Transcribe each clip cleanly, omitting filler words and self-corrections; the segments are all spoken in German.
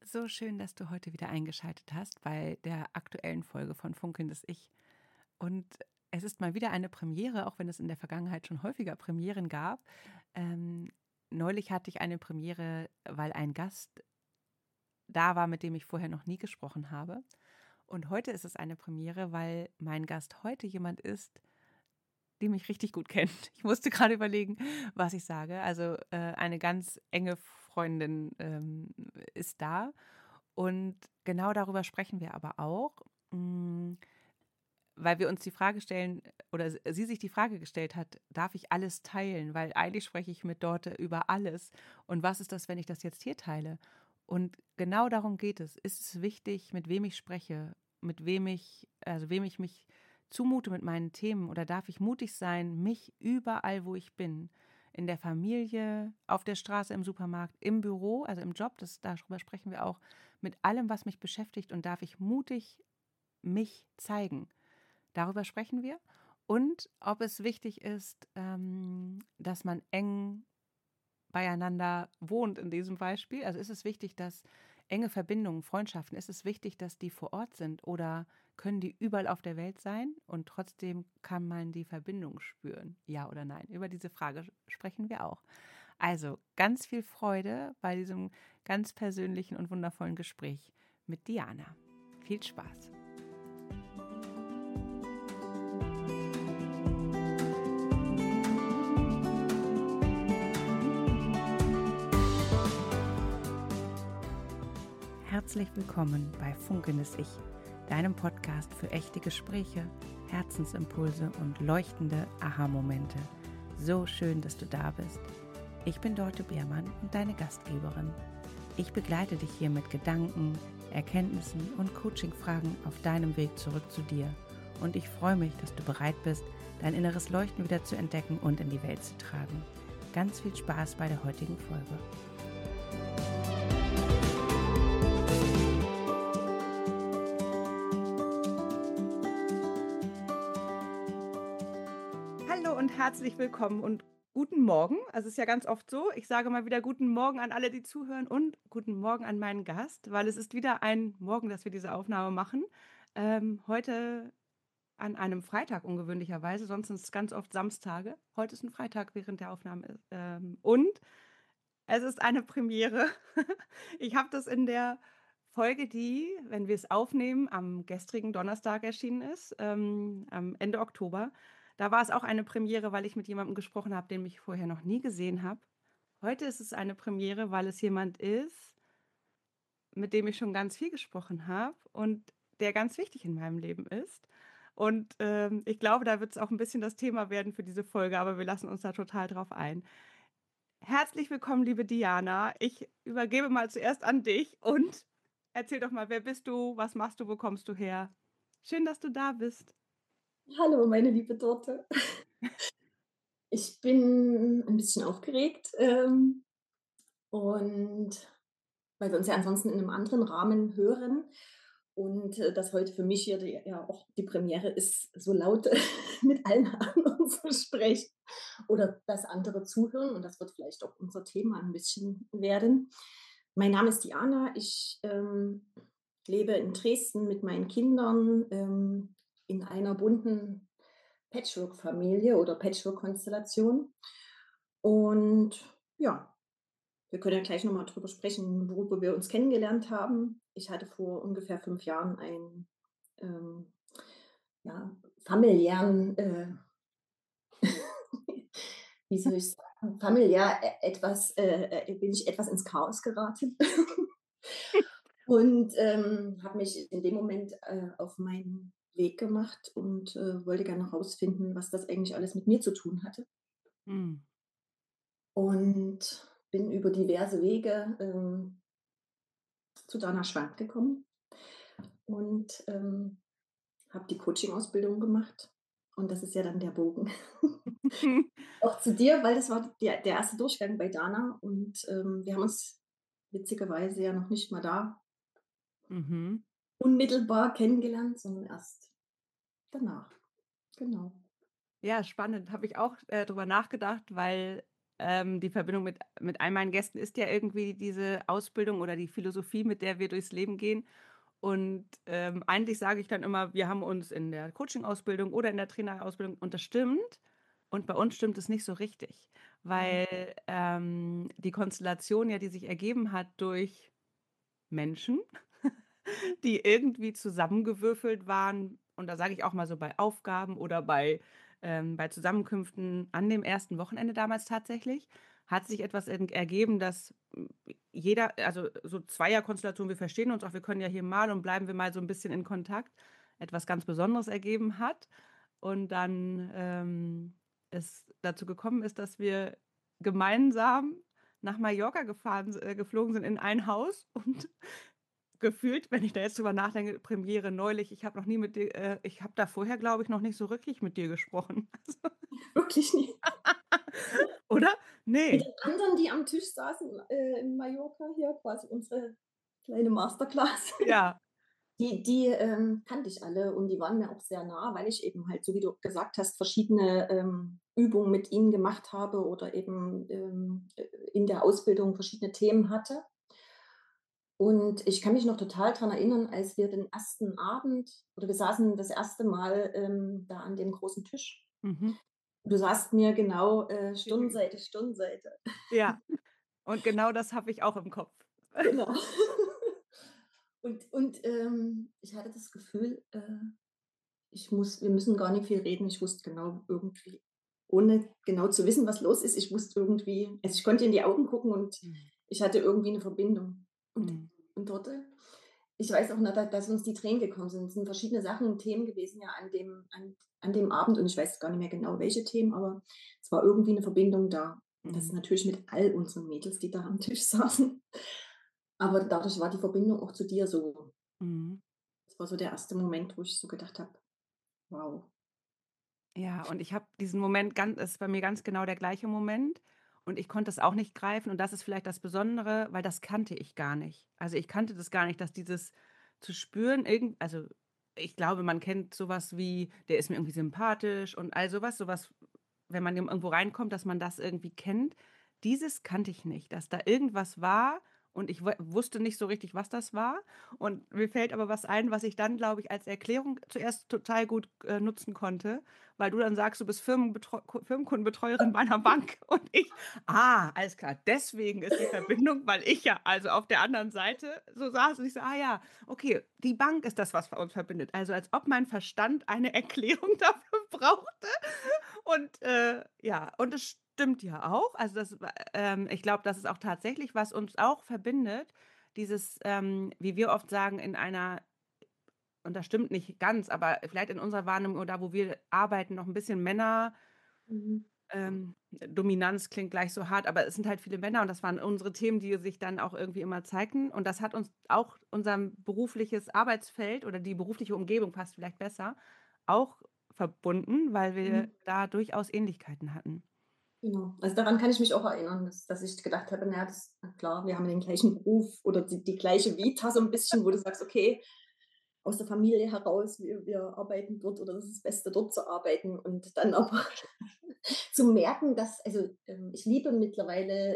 So schön, dass du heute wieder eingeschaltet hast bei der aktuellen Folge von Funkelndes Ich. Und es ist mal wieder eine Premiere, auch wenn es in der Vergangenheit schon häufiger Premieren gab. Ähm, Neulich hatte ich eine Premiere, weil ein Gast da war, mit dem ich vorher noch nie gesprochen habe. Und heute ist es eine Premiere, weil mein Gast heute jemand ist, die mich richtig gut kennt. Ich musste gerade überlegen, was ich sage. Also eine ganz enge Freundin ist da. Und genau darüber sprechen wir aber auch, mm, weil wir uns die Frage stellen, oder sie sich die Frage gestellt hat, darf ich alles teilen? Weil eigentlich spreche ich mit Dorte über alles. Und was ist das, wenn ich das jetzt hier teile? Und genau darum geht es. Ist es wichtig, mit wem ich spreche, wem ich mich zumute mit meinen Themen? Oder darf ich mutig sein, mich überall, wo ich bin, in der Familie, auf der Straße, im Supermarkt, im Büro, also im Job, darüber sprechen wir auch, mit allem, was mich beschäftigt, und darf ich mutig mich zeigen? Darüber sprechen wir. Und ob es wichtig ist, dass man eng beieinander wohnt in diesem Beispiel. Also ist es wichtig, dass enge Verbindungen, Freundschaften, ist es wichtig, dass die vor Ort sind, oder können die überall auf der Welt sein und trotzdem kann man die Verbindung spüren? Ja oder nein? Über diese Frage sprechen wir auch. Also ganz viel Freude bei diesem ganz persönlichen und wundervollen Gespräch mit Diana. Viel Spaß. Herzlich willkommen bei Funkelndes Ich, deinem Podcast für echte Gespräche, Herzensimpulse und leuchtende Aha-Momente. So schön, dass du da bist. Ich bin Dorte Beermann und deine Gastgeberin. Ich begleite dich hier mit Gedanken, Erkenntnissen und Coaching-Fragen auf deinem Weg zurück zu dir. Und ich freue mich, dass du bereit bist, dein inneres Leuchten wieder zu entdecken und in die Welt zu tragen. Ganz viel Spaß bei der heutigen Folge. Hallo und herzlich willkommen und guten Morgen. Also es ist ja ganz oft so, ich sage mal wieder guten Morgen an alle, die zuhören, und guten Morgen an meinen Gast, weil es ist wieder ein Morgen, dass wir diese Aufnahme machen. Heute an einem Freitag ungewöhnlicherweise, sonst sind es ganz oft Samstage. Heute ist ein Freitag während der Aufnahme. Und es ist eine Premiere. Ich habe das in der Folge, die, wenn wir es aufnehmen, am gestrigen Donnerstag erschienen ist, am Ende Oktober. Da war es auch eine Premiere, weil ich mit jemandem gesprochen habe, den ich vorher noch nie gesehen habe. Heute ist es eine Premiere, weil es jemand ist, mit dem ich schon ganz viel gesprochen habe und der ganz wichtig in meinem Leben ist. Und ich glaube, da wird es auch ein bisschen das Thema werden für diese Folge, aber wir lassen uns da total drauf ein. Herzlich willkommen, liebe Diana. Ich übergebe mal zuerst an dich und erzähl doch mal, wer bist du, was machst du, wo kommst du her? Schön, dass du da bist. Hallo, meine liebe Dorte. Ich bin ein bisschen aufgeregt, und weil wir uns ja ansonsten in einem anderen Rahmen hören und, das heute für mich hier auch die Premiere ist, so laut mit allen anderen zu sprechen oder dass andere zuhören, und das wird vielleicht auch unser Thema ein bisschen werden. Mein Name ist Diana. Ich, lebe in Dresden mit meinen Kindern, in einer bunten Patchwork-Familie oder Patchwork-Konstellation. Und ja, wir können ja gleich noch mal drüber sprechen, worüber wir uns kennengelernt haben. Ich hatte vor ungefähr 5 Jahren einen, ähm, ja, familiären, wie soll ich sagen, familiär etwas bin ich etwas ins Chaos geraten und, habe mich in dem Moment, auf meinen Weg gemacht und, wollte gerne herausfinden, was das eigentlich alles mit mir zu tun hatte. Hm. Und bin über diverse Wege, zu Dana Schwank gekommen und, habe die Coaching-Ausbildung gemacht. Und das ist ja dann der Bogen auch zu dir, weil das war der erste Durchgang bei Dana und, wir haben uns witzigerweise ja noch nicht mal da Mhm. unmittelbar kennengelernt, sondern erst danach. Genau. Ja, spannend. Habe ich auch drüber nachgedacht, weil die Verbindung mit all meinen Gästen ist ja irgendwie diese Ausbildung oder die Philosophie, mit der wir durchs Leben gehen. Und eigentlich sage ich dann immer, wir haben uns in der Coaching-Ausbildung oder in der Trainerausbildung und das stimmt. Und bei uns stimmt es nicht so richtig, Mhm. weil die Konstellation ja, die sich ergeben hat durch Menschen, die irgendwie zusammengewürfelt waren. Und da sage ich auch mal so bei Aufgaben oder bei Zusammenkünften an dem ersten Wochenende damals tatsächlich, hat sich etwas ergeben, dass jeder, also so Zweierkonstellation, wir verstehen uns auch, wir können ja hier mal und bleiben wir mal so ein bisschen in Kontakt, etwas ganz Besonderes ergeben hat. Und dann es dazu gekommen ist, dass wir gemeinsam nach Mallorca geflogen sind in ein Haus und gefühlt, wenn ich da jetzt drüber nachdenke, Premiere neulich, ich habe noch nie mit dir, ich habe da vorher, glaube ich, noch nicht so wirklich mit dir gesprochen. Wirklich nicht. Oder? Mit Nee. den anderen, die am Tisch saßen, in Mallorca hier, quasi unsere kleine Masterclass. Ja. Die kannte ich alle und die waren mir auch sehr nah, weil ich eben halt, so wie du gesagt hast, verschiedene, Übungen mit ihnen gemacht habe oder eben, in der Ausbildung verschiedene Themen hatte. Und ich kann mich noch total dran erinnern, als wir den ersten Abend oder wir saßen das erste Mal, da an dem großen Tisch. Mhm. Du saßt mir genau, Stirnseite, Stirnseite. Ja. Und genau das habe ich auch im Kopf. Genau. Und ich hatte das Gefühl, wir müssen gar nicht viel reden. Ich wusste genau irgendwie, ohne genau zu wissen, was los ist, ich wusste irgendwie, also, ich konnte in die Augen gucken und Mhm. ich hatte irgendwie eine Verbindung. Und Mhm. und dort ich weiß auch noch, da dass uns die Tränen gekommen sind. Es sind verschiedene Sachen und Themen gewesen ja an dem Abend und ich weiß gar nicht mehr genau, welche Themen, aber es war irgendwie eine Verbindung da. Und das ist Mhm. natürlich mit all unseren Mädels, die da am Tisch saßen. Aber dadurch war die Verbindung auch zu dir so. Mhm. Das war so der erste Moment, wo ich so gedacht habe: „Wow.“ Ja, und ich habe diesen Moment ganz, es ist bei mir ganz genau der gleiche Moment und ich konnte es auch nicht greifen und das ist vielleicht das Besondere, weil das kannte ich gar nicht. Also ich kannte das gar nicht, dass dieses zu spüren, also ich glaube, man kennt sowas wie, der ist mir irgendwie sympathisch und all sowas, wenn man irgendwo reinkommt, dass man das irgendwie kennt. Dieses kannte ich nicht, dass da irgendwas war und ich wusste nicht so richtig, was das war. Und mir fällt aber was ein, was ich dann, glaube ich, als Erklärung zuerst total gut nutzen konnte, weil du dann sagst, du bist Firmenkundenbetreuerin bei einer Bank und ich, alles klar, deswegen ist die Verbindung, weil ich ja also auf der anderen Seite so saß und ich so, ja, okay, die Bank ist das, was uns verbindet. Also als ob mein Verstand eine Erklärung dafür brauchte. Und ja, und es stimmt ja auch. Also ich glaube, das ist auch tatsächlich, was uns auch verbindet, dieses, wie wir oft sagen, in einer, und das stimmt nicht ganz, aber vielleicht in unserer Wahrnehmung oder da, wo wir arbeiten, noch ein bisschen Männer. Mhm. Dominanz klingt gleich so hart, aber es sind halt viele Männer und das waren unsere Themen, die sich dann auch irgendwie immer zeigten. Und das hat uns auch unser berufliches Arbeitsfeld oder die berufliche Umgebung passt vielleicht besser, auch verbunden, weil wir Mhm. da durchaus Ähnlichkeiten hatten. Genau. Also, daran kann ich mich auch erinnern, dass ich gedacht habe: „Na ja, das na klar, wir haben den gleichen Beruf oder die gleiche Vita so ein bisschen“, wo du sagst: „Okay, aus der Familie heraus, wir arbeiten dort oder das ist das Beste, dort zu arbeiten.“ Und dann aber zu merken, dass also, ich liebe mittlerweile,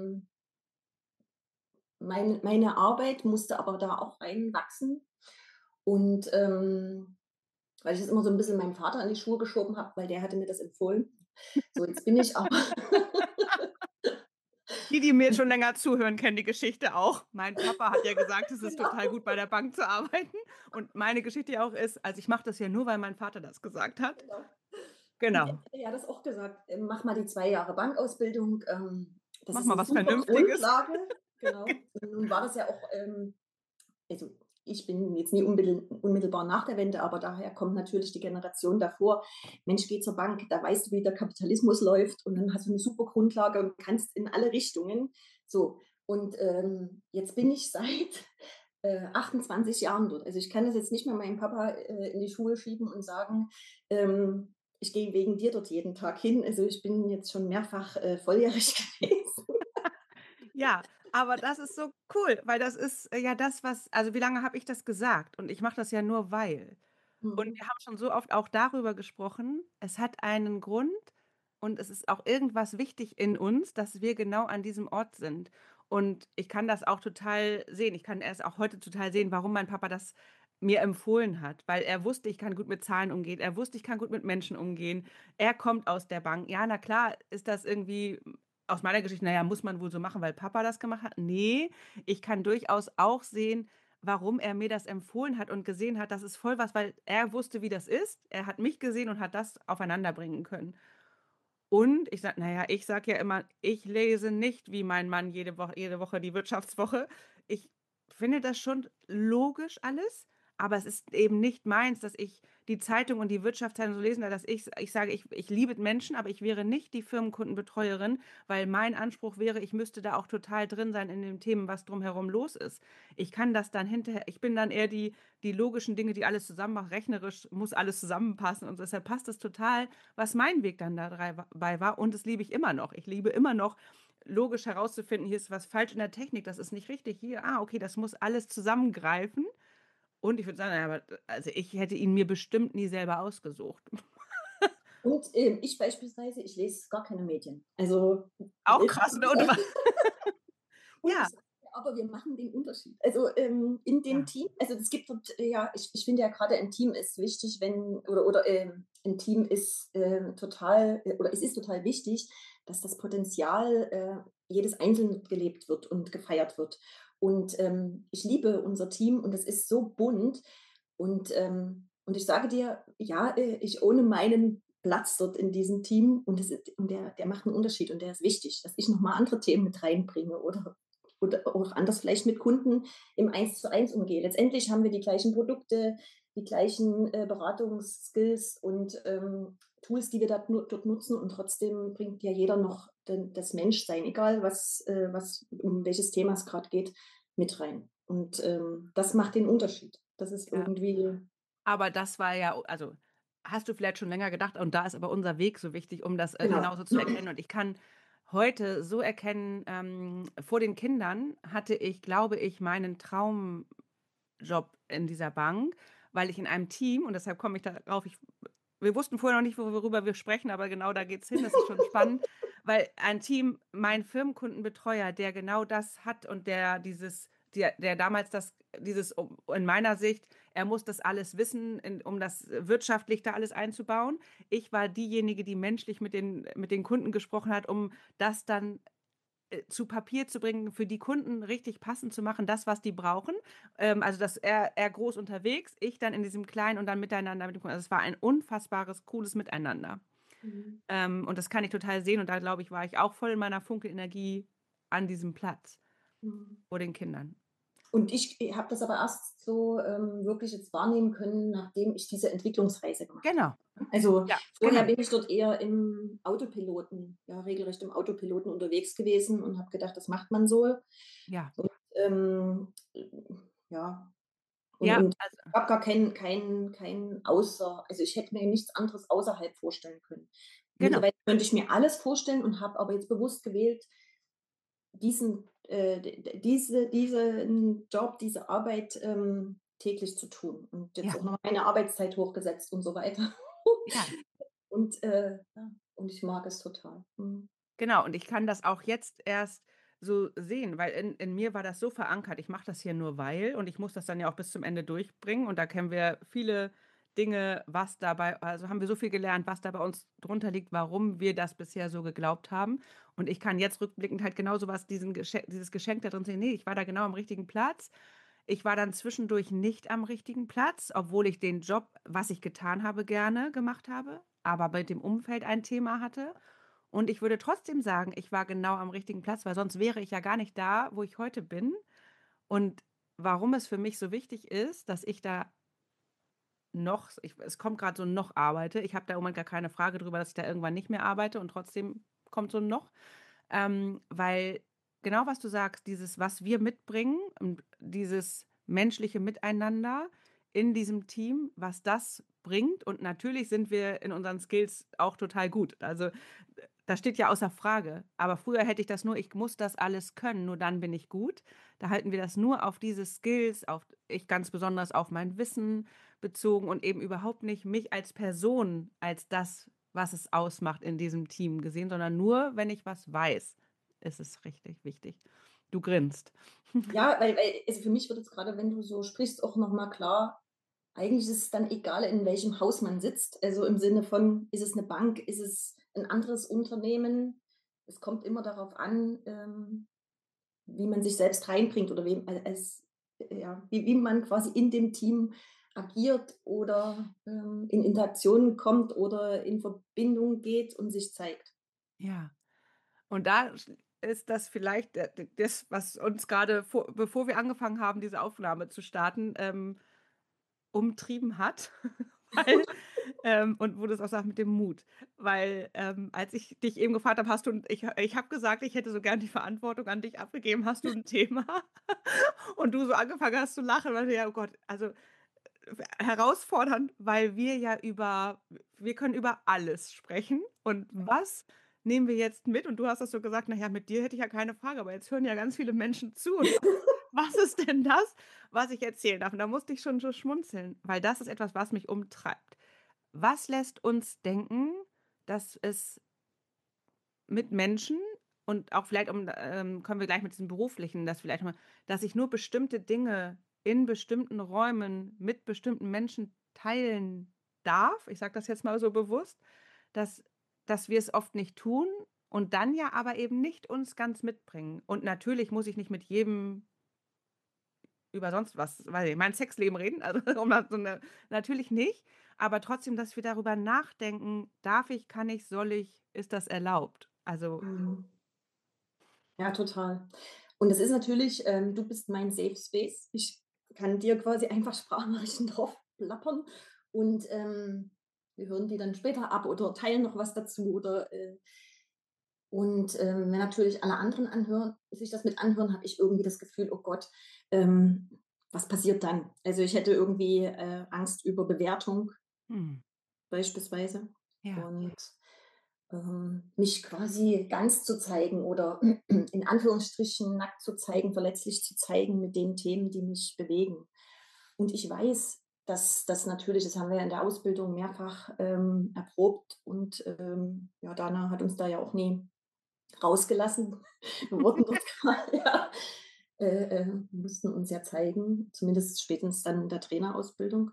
meine Arbeit, musste aber da auch reinwachsen. Und, weil ich das immer so ein bisschen meinem Vater in die Schuhe geschoben habe, weil der hatte mir das empfohlen. So, jetzt bin ich aber Die mir jetzt schon länger zuhören, kennen die Geschichte auch. Mein Papa hat ja gesagt, es ist genau, total gut, bei der Bank zu arbeiten. Und meine Geschichte ja auch ist, also ich mache das ja nur, weil mein Vater das gesagt hat. genau. Und Genau. er hat das auch gesagt: „Mach mal die 2 Jahre Bankausbildung, das Mach ist mal eine was super Vernünftiges. Grundlage.“ Genau. Und nun war das ja auch, also, ich bin jetzt nie unmittelbar nach der Wende, aber daher kommt natürlich die Generation davor. Mensch, geh zur Bank, da weißt du, wie der Kapitalismus läuft und dann hast du eine super Grundlage und kannst in alle Richtungen. So, und, jetzt bin ich seit, 28 Jahren dort. Also, ich kann das jetzt nicht mehr meinem Papa, in die Schuhe schieben und sagen, „Ich gehe wegen dir dort jeden Tag hin.“ Also, ich bin jetzt schon mehrfach, volljährig gewesen. Ja, aber das ist so cool, weil das ist ja das, was, also wie lange habe ich das gesagt? Und ich mache das ja nur weil. Und Mhm. wir haben schon so oft auch darüber gesprochen. Es hat einen Grund und es ist auch irgendwas wichtig in uns, dass wir genau an diesem Ort sind. Und ich kann das auch total sehen. Ich kann erst auch heute total sehen, warum mein Papa das mir empfohlen hat, weil er wusste, ich kann gut mit Zahlen umgehen. Er wusste, ich kann gut mit Menschen umgehen. Er kommt aus der Bank. Ja, na klar, ist das irgendwie aus meiner Geschichte, naja, muss man wohl so machen, weil Papa das gemacht hat. Nee, ich kann durchaus auch sehen, warum er mir das empfohlen hat und gesehen hat, das ist voll was, weil er wusste, wie das ist. Er hat mich gesehen und hat das aufeinander bringen können. Und ich sage, naja, ich sage ja immer, ich lese nicht wie mein Mann jede Woche die Wirtschaftswoche. Ich finde das schon logisch alles, aber es ist eben nicht meins, dass ich die Zeitung und die Wirtschaftszeitung so lesen, dass ich sage, ich liebe Menschen, aber ich wäre nicht die Firmenkundenbetreuerin, weil mein Anspruch wäre, ich müsste da auch total drin sein in den Themen, was drumherum los ist. Ich kann das dann hinterher, ich bin dann eher die logischen Dinge, die alles zusammen machen. Rechnerisch muss alles zusammenpassen und deshalb passt es total, was mein Weg dann dabei war. Und das liebe ich immer noch. Ich liebe immer noch, logisch herauszufinden, hier ist was falsch in der Technik, das ist nicht richtig. Hier, okay, das muss alles zusammengreifen. Und ich würde sagen, naja, aber also ich hätte ihn mir bestimmt nie selber ausgesucht. Und ich beispielsweise, ich lese gar keine Medien. Also, Auch krass, ne? und Ja, ich sage dir aber, wir machen den Unterschied. Also, in dem ja, Team, also es gibt dort, ja, ich finde ja gerade ein Team ist wichtig, wenn, oder ein Team ist total, oder es ist total wichtig, dass das Potenzial jedes Einzelnen gelebt wird und gefeiert wird. Und ich liebe unser Team und es ist so bunt. Und ich sage dir, ja, ich ohne meinen Platz dort in diesem Team und der macht einen Unterschied und der ist wichtig, dass ich nochmal andere Themen mit reinbringe oder auch anders vielleicht mit Kunden im Eins-zu-eins umgehe. Letztendlich haben wir die gleichen Produkte, die gleichen Beratungsskills und Tools, die wir dort nutzen und trotzdem bringt ja jeder noch das Menschsein, egal um welches Thema es gerade geht, mit rein. Und das macht den Unterschied. Das ist ja. irgendwie, Aber das war ja, also hast du vielleicht schon länger gedacht, und da ist aber unser Weg so wichtig, um das genau. genauso zu erkennen. Und ich kann heute so erkennen, vor den Kindern hatte ich, glaube ich, meinen Traumjob in dieser Bank, weil ich in einem Team, und deshalb komme ich darauf, wir wussten vorher noch nicht, worüber wir sprechen, aber genau da geht es hin, das ist schon spannend, weil ein Team, mein Firmenkundenbetreuer, der genau das hat und der damals in meiner Sicht, er muss das alles wissen, um das wirtschaftlich da alles einzubauen. Ich war diejenige, die menschlich mit den Kunden gesprochen hat, um das dann zu Papier zu bringen, für die Kunden richtig passend zu machen, das, was die brauchen. Also, dass er groß unterwegs, ich dann in diesem Kleinen und dann miteinander mit dem Kunden. Also, es war ein unfassbares, cooles Miteinander. Mhm. Und das kann ich total sehen. Und da, glaube ich, war ich auch voll in meiner Funke-Energie an diesem Platz Mhm. vor den Kindern. Und ich habe das aber erst so wirklich jetzt wahrnehmen können, nachdem ich diese Entwicklungsreise gemacht habe. Genau. Also Ja, vorher genau. bin ich dort eher im Autopiloten, ja, regelrecht im Autopiloten unterwegs gewesen und habe gedacht, das macht man so. Ja. Und ja, Ja, und also, ich habe gar also ich hätte mir nichts anderes außerhalb vorstellen können. genau. Mittlerweile könnte ich mir alles vorstellen und habe aber jetzt bewusst gewählt, diesen Job, diese Arbeit täglich zu tun und jetzt Ja, auch noch meine Arbeitszeit hochgesetzt und so weiter. ja. Und ja, und ich mag es total. Mhm. Genau, und ich kann das auch jetzt erst so sehen, weil in mir war das so verankert. Ich mache das hier nur weil und ich muss das dann ja auch bis zum Ende durchbringen. Und da kennen wir viele Dinge, was dabei, also haben wir so viel gelernt, was da bei uns drunter liegt, warum wir das bisher so geglaubt haben. Und ich kann jetzt rückblickend halt genau so was, dieses Geschenk da drin sehen. Nee, ich war da genau am richtigen Platz. Ich war dann zwischendurch nicht am richtigen Platz, obwohl ich den Job, was ich getan habe, gerne gemacht habe, aber mit dem Umfeld ein Thema hatte. Und ich würde trotzdem sagen, ich war genau am richtigen Platz, weil sonst wäre ich ja gar nicht da, wo ich heute bin. Und warum es für mich so wichtig ist, dass ich da es kommt gerade so ein noch arbeite. Ich habe da im Moment gar keine Frage drüber, dass ich da irgendwann nicht mehr arbeite und trotzdem kommt so ein noch. Weil genau was du sagst, dieses, was wir mitbringen, dieses menschliche Miteinander in diesem Team, was das bringt. Und natürlich sind wir in unseren Skills auch total gut. Also das steht ja außer Frage. Aber früher hätte ich das nur, ich muss das alles können, nur dann bin ich gut. Da halten wir das nur auf diese Skills, auf ich ganz besonders auf mein Wissen bezogen und eben überhaupt nicht mich als Person, als das. was es ausmacht in diesem Team gesehen, sondern nur, wenn ich was weiß, ist es richtig wichtig. Du grinst. Ja, weil also für mich wird jetzt gerade, wenn du so sprichst, auch noch mal klar, eigentlich ist es dann egal, in welchem Haus man sitzt. Also, im Sinne von, ist es eine Bank, ist es ein anderes Unternehmen? Es kommt immer darauf an, wie man sich selbst reinbringt oder wem ja, wie man quasi in dem Team agiert oder, in Interaktionen kommt oder in Verbindung geht und sich zeigt. Ja. Und da ist das vielleicht das, was uns gerade, bevor wir angefangen haben, diese Aufnahme zu starten, umtrieben hat, weil und wo du's auch sagst mit dem Mut. Weil, als ich dich eben gefragt habe, hast du 'n ich habe gesagt, ich hätte so gern die Verantwortung an dich abgegeben. Hast du 'n Thema? Und du so angefangen hast zu lachen, weil ja, oh Gott, also, herausfordernd, weil wir können über alles sprechen. Und was nehmen wir jetzt mit? Und du hast das so gesagt: „Na ja, mit dir hätte ich ja keine Frage, aber jetzt hören ja ganz viele Menschen zu und was ist denn das, was ich erzählen darf?“ Und da musste ich schon so schmunzeln, weil das ist etwas, was mich umtreibt. Was lässt uns denken, dass es mit Menschen und auch vielleicht kommen wir gleich mit diesem Beruflichen, das vielleicht mal, dass ich nur bestimmte Dinge in bestimmten Räumen mit bestimmten Menschen teilen darf. Ich sage das jetzt mal so bewusst, dass wir es oft nicht tun und dann ja aber eben nicht uns ganz mitbringen. Und natürlich muss ich nicht mit jedem über sonst was, weiß ich, mein Sexleben reden, also, um das so 'ne natürlich nicht, aber trotzdem, dass wir darüber nachdenken: „Darf ich, kann ich, soll ich, ist das erlaubt?“ Also, Mhm. Ja, total. Und es ist natürlich, du bist mein Safe Space. Ich kann dir quasi einfach Sprachnachrichten drauf plappern und, wir hören die dann später ab oder teilen noch was dazu oder, und, wenn natürlich alle anderen anhören sich das mit anhören, habe ich irgendwie das Gefühl: „Oh Gott, ähm, was passiert dann?“ Also, ich hätte irgendwie, Angst über Bewertung mhm, beispielsweise ja, und, mich quasi ganz zu zeigen oder in Anführungsstrichen nackt zu zeigen, verletzlich zu zeigen mit den Themen, die mich bewegen. Und ich weiß, dass das natürlich, das haben wir ja in der Ausbildung mehrfach, erprobt und, ja, Dana hat uns da ja auch nie rausgelassen. Wir wurden dort ja, mussten uns ja zeigen, zumindest spätestens dann in der Trainerausbildung.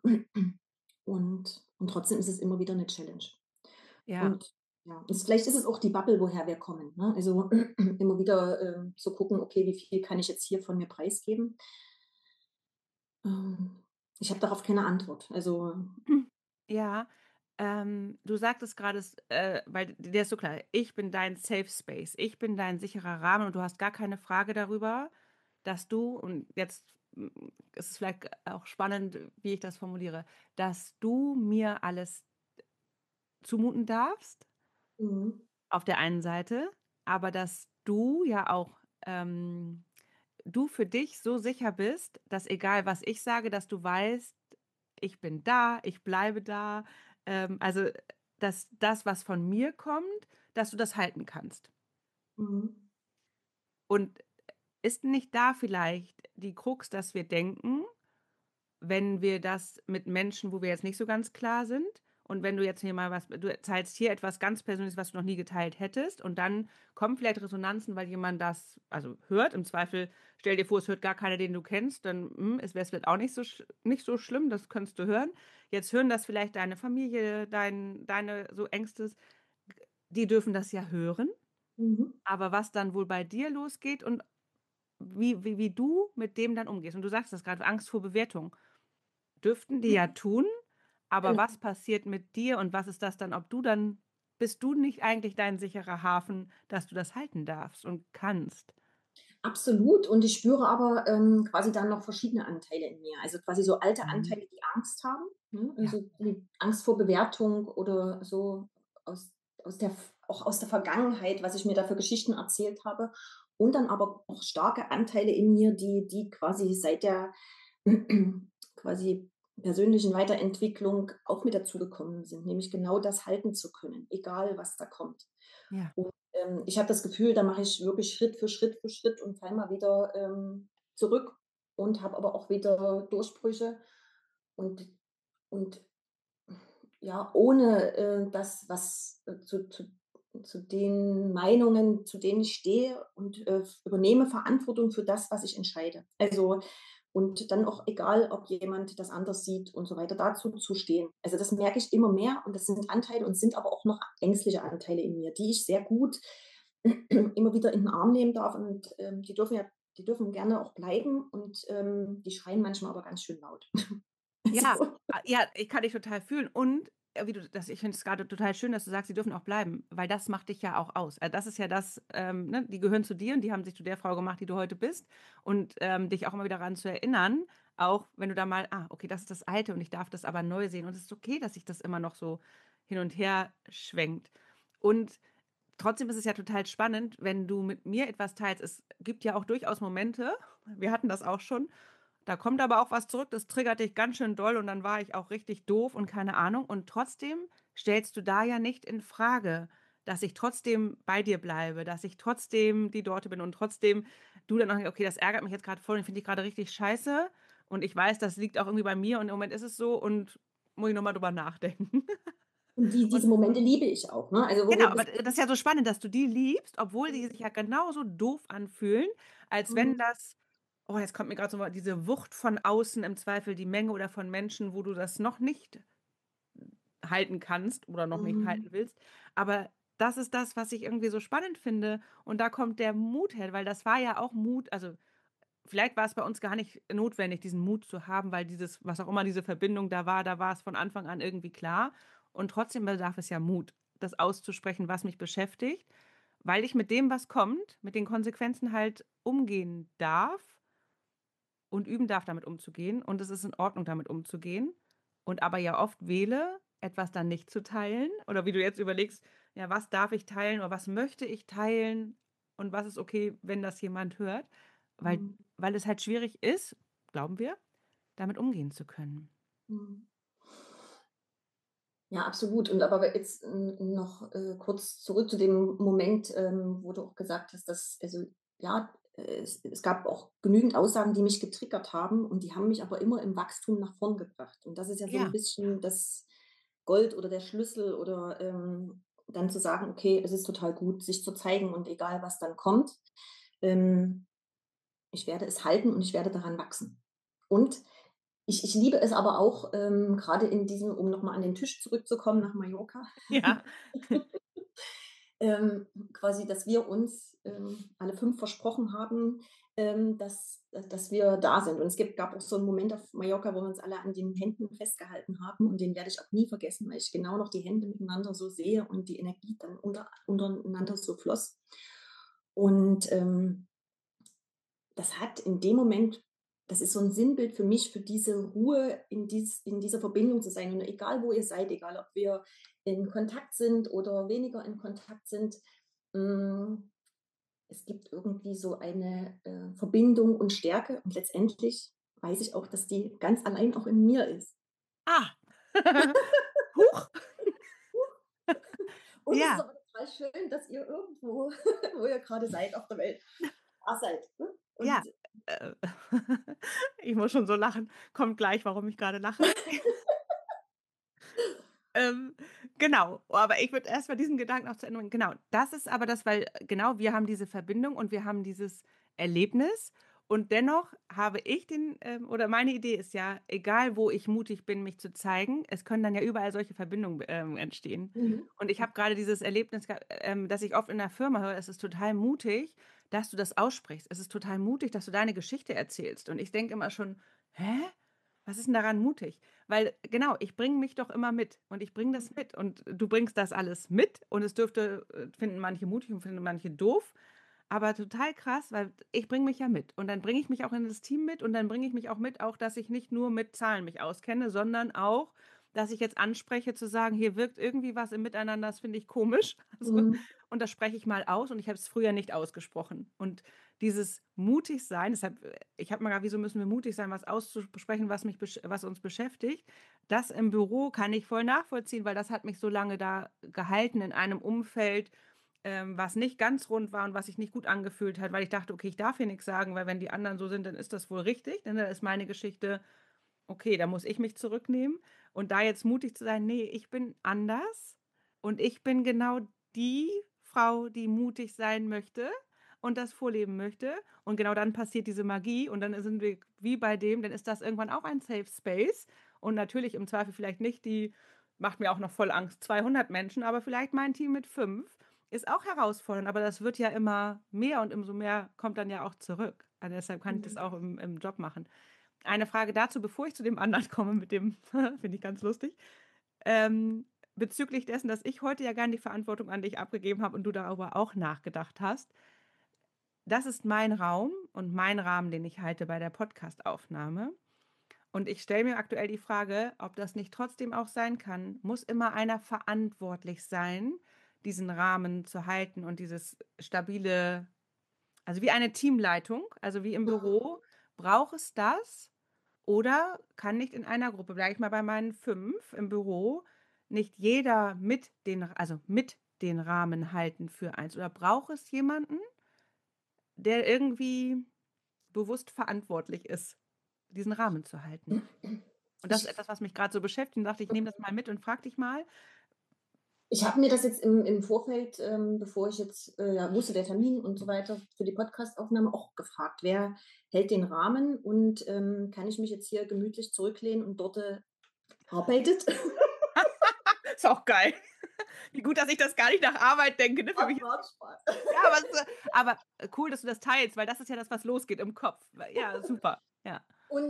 Und trotzdem ist es immer wieder eine Challenge. ja. Und ja, und vielleicht ist es auch die Bubble, woher wir kommen, ne? Also, immer wieder, zu gucken: „Okay, wie viel kann ich jetzt hier von mir preisgeben?“ Ähm, Ich habe darauf keine Antwort. Also, Ja, du sagtest grade weil dir ist so klar: „Ich bin dein Safe Space. Ich bin dein sicherer Rahmen und du hast gar keine Frage darüber, dass du“ und jetzt, ist es vielleicht auch spannend, wie ich das formuliere, „dass du mir alles zumuten darfst, mhm, auf der einen Seite, aber dass du ja auch, du für dich so sicher bist, dass egal was ich sage, dass du weißt, ich bin da, ich bleibe da. Also, dass das, was von mir kommt, dass du das halten kannst. mhm, Und ist nicht da vielleicht die Krux, dass wir denken, wenn wir das mit Menschen, wo wir jetzt nicht so ganz klar sind und wenn du jetzt hier mal was du teilst hier etwas ganz Persönliches, was du noch nie geteilt hättest und dann kommen vielleicht Resonanzen, weil jemand das also hört. Im Zweifel stell dir vor, es hört gar keiner, den du kennst, dann, es wird auch nicht so schlimm, das könntest du hören. Jetzt hören das vielleicht deine Familie, deine so Ängstes, die dürfen das ja hören, mhm, aber was dann wohl bei dir losgeht und wie du mit dem dann umgehst. Und du sagst das gerade Angst vor Bewertung. Dürften die ja mhm, tun, aber genau. was passiert mit dir und was ist das dann, ob du dann bist du nicht eigentlich dein sicherer Hafen, dass du das halten darfst und kannst? Absolut. Und ich spüre aber, quasi dann noch verschiedene Anteile in mir. Also, quasi so alte Mhm. Anteile, die Angst haben, ne? Ja. Also, die Angst vor Bewertung oder so aus auch aus der Vergangenheit, was ich mir da für Geschichten erzählt habe. Und dann aber auch starke Anteile in mir, die quasi seit der quasi persönlichen Weiterentwicklung auch mit dazugekommen sind, nämlich genau das halten zu können, egal was da kommt. Ja. Und, ich habe das Gefühl, da mache ich wirklich Schritt für Schritt für Schritt und falle mal wieder, zurück und habe aber auch wieder Durchbrüche und und ja, ohne, das, was, zu den Meinungen, zu denen ich stehe und, übernehme Verantwortung für das, was ich entscheide. Also, und dann auch egal, ob jemand das anders sieht und so weiter, dazu zu stehen. Also, das merke ich immer mehr und das sind Anteile und sind aber auch noch ängstliche Anteile in mir, die ich sehr gut immer wieder in den Arm nehmen darf und, die dürfen gerne auch bleiben und, die schreien manchmal aber ganz schön laut. Ja, Also, ja, ich kann dich total fühlen und, wie du das ich finde es grade total schön, dass du sagst, sie dürfen auch bleiben, weil das macht dich ja auch aus. Das ist ja das, ne, die gehören zu dir und die haben sich zu der Frau gemacht, die du heute bist und, dich auch immer wieder daran zu erinnern, auch wenn du da mal: „Ah, okay, das ist das Alte und ich darf das aber neu sehen und es ist okay, dass sich das immer noch so hin und her schwenkt.“ Und trotzdem ist es ja total spannend, wenn du mit mir etwas teilst. Es gibt ja auch durchaus Momente, wir hatten das auch schon, da kommt aber auch was zurück, das triggert dich ganz schön doll und dann war ich auch richtig doof und keine Ahnung. Und trotzdem stellst du da ja nicht in Frage, dass ich trotzdem bei dir bleibe, dass ich trotzdem die Dorte bin und trotzdem du dann auch, okay, das ärgert mich jetzt gerade voll und finde ich gerade richtig scheiße. Und ich weiß, das liegt auch irgendwie bei mir und im Moment ist es so und muss ich nochmal drüber nachdenken. und diese Und Momente liebe ich auch, ne? Also, wo genau, wir aber bis das ist ja so spannend, dass du die liebst, obwohl die sich ja genauso doof anfühlen, als wenn mhm, das oh, jetzt kommt mir grad so mal diese Wucht von außen, im Zweifel die Menge oder von Menschen, wo du das noch nicht halten kannst oder noch nicht mhm, halten willst. Aber das ist das, was ich irgendwie so spannend finde. Und da kommt der Mut her, weil das war ja auch Mut. Also vielleicht war es bei uns gar nicht notwendig, diesen Mut zu haben, weil dieses, was auch immer diese Verbindung da war es von Anfang an irgendwie klar. Und trotzdem bedarf es ja Mut, das auszusprechen, was mich beschäftigt, weil ich mit dem, was kommt, mit den Konsequenzen halt umgehen darf und üben darf, damit umzugehen. Und es ist in Ordnung, damit umzugehen. Und aber ja oft wähle, etwas dann nicht zu teilen. Oder wie du jetzt überlegst, ja, was darf ich teilen oder was möchte ich teilen und was ist okay, wenn das jemand hört. Weil, mhm, weil es halt schwierig ist, glauben wir, damit umgehen zu können. mhm. Ja, absolut. Und aber jetzt, noch, kurz zurück zu dem Moment, wo du auch gesagt hast, dass also, ja, es gab auch genügend Aussagen, die mich getriggert haben und die haben mich aber immer im Wachstum nach vorn gebracht. Und das ist ja so ein Ja, bisschen das Gold oder der Schlüssel oder, dann zu sagen: „Okay, es ist total gut, sich zu zeigen und egal, was dann kommt, ähm, ich werde es halten und ich werde daran wachsen.“ Und ich liebe es aber auch, grade in diesem um noch mal an den Tisch zurückzukommen nach Mallorca, ja. quasi, dass wir uns, alle 5 versprochen haben, dass wir da sind. Und gab auch so einen Moment auf Mallorca, wo wir uns alle an den Händen festgehalten haben und den werde ich auch nie vergessen, weil ich genau noch die Hände miteinander so sehe und die Energie dann untereinander so floss. Und, das hat in dem Moment das ist so ein Sinnbild für mich, für diese Ruhe in dieser Verbindung zu sein. Und egal, wo ihr seid, egal, ob wir in Kontakt sind oder weniger in Kontakt sind, hm, es gibt irgendwie so eine, Verbindung und Stärke und letztendlich weiß ich auch, dass die ganz allein auch in mir ist. Ah. Huch. Und es ist Ja. aber total schön, dass ihr irgendwo, wo ihr gerade seid auf der Welt, da seid, ne? Ja. Und Äh, ich muss schon so lachen. Kommt gleich, warum ich gerade lache. Ähm, genau, aber ich würde erst mal diesen Gedanken noch zu Ende bringen. Genau, das ist aber das, weil genau, wir haben diese Verbindung und wir haben dieses Erlebnis und dennoch habe ich den oder meine Idee ist ja, egal wo ich mutig bin, mich zu zeigen, es können dann ja überall solche Verbindungen, entstehen. mhm, Und ich habe gerade dieses Erlebnis, dass ich oft in der Firma höre, es ist total mutig, dass du das aussprichst. Es ist total mutig, dass du deine Geschichte erzählst. Und ich denke immer schon: „Hä? Was ist denn daran mutig?“ Weil genau, ich bringe mich doch immer mit und ich bringe das mit und du bringst das alles mit und es dürfte finden manche mutig und finden manche doof, aber total krass, weil ich bringe mich ja mit und dann bringe ich mich auch in das Team mit und dann bringe ich mich auch mit, auch dass ich nicht nur mit Zahlen mich auskenne, sondern auch, dass ich jetzt anspreche zu sagen: „Hier wirkt irgendwie was im Miteinander, das finde ich komisch.“ Also, mhm, und das spreche ich mal aus und ich habe es früher nicht ausgesprochen. Und dieses mutig sein, deshalb ich habe mal gedacht: „Wieso müssen wir mutig sein, was auszusprechen, was uns beschäftigt?“ Das im Büro kann ich voll nachvollziehen, weil das hat mich so lange da gehalten in einem Umfeld, was nicht ganz rund war und was sich nicht gut angefühlt hat, weil ich dachte: „Okay, ich darf hier nix sagen, weil wenn die anderen so sind, dann ist das wohl richtig, ne? Dann ist meine Geschichte okay, da muss ich mich zurücknehmen und da jetzt mutig zu sein, nee, ich bin anders und ich bin genau die Frau, die mutig sein möchte und das vorleben möchte. Und genau dann passiert diese Magie und dann sind wir wie bei dem, dann ist das irgendwann auch ein Safe Space und natürlich im Zweifel vielleicht nicht die, macht mir auch noch voll Angst, 200 Menschen, aber vielleicht mein Team mit 5 ist auch herausfordernd, aber das wird ja immer mehr und umso mehr kommt dann ja auch zurück. Also deshalb kann ich das Mhm. auch im Job machen. Eine Frage dazu, bevor ich zu dem anderen komme, mit dem finde ich ganz lustig. Bezüglich dessen, dass ich heute ja gar nicht die Verantwortung an dich abgegeben habe und du darüber auch nachgedacht hast. Das ist mein Raum und mein Rahmen, den ich halte bei der Podcastaufnahme. Und ich stelle mir aktuell die Frage, ob das nicht trotzdem auch sein kann, muss immer einer verantwortlich sein, diesen Rahmen zu halten und dieses stabile, also wie eine Teamleitung, also wie im Büro, braucht es das? Oder kann nicht in einer Gruppe, bleibe ich mal bei meinen 5 im Büro, nicht jeder mit den Rahmen halten für eins? Oder braucht es jemanden, der irgendwie bewusst verantwortlich ist, diesen Rahmen zu halten? Und das ist Ich, etwas, was mich gerade so beschäftigt und dachte, ich nehme das mal mit und frage dich mal. ich habe mir das jetzt im Vorfeld, bevor ich jetzt ja, wusste, der Termin und so weiter für die Podcastaufnahme auch gefragt, wer hält den Rahmen und kann ich mich jetzt hier gemütlich zurücklehnen und dort arbeitet? Ist auch geil. Wie gut, dass ich das gar nicht nach Arbeit denke. Ne? Für mich Macht ist, macht Spaß. ja, aber cool, dass du das teilst, weil das ist ja das, was losgeht im Kopf. Ja, super. Ja.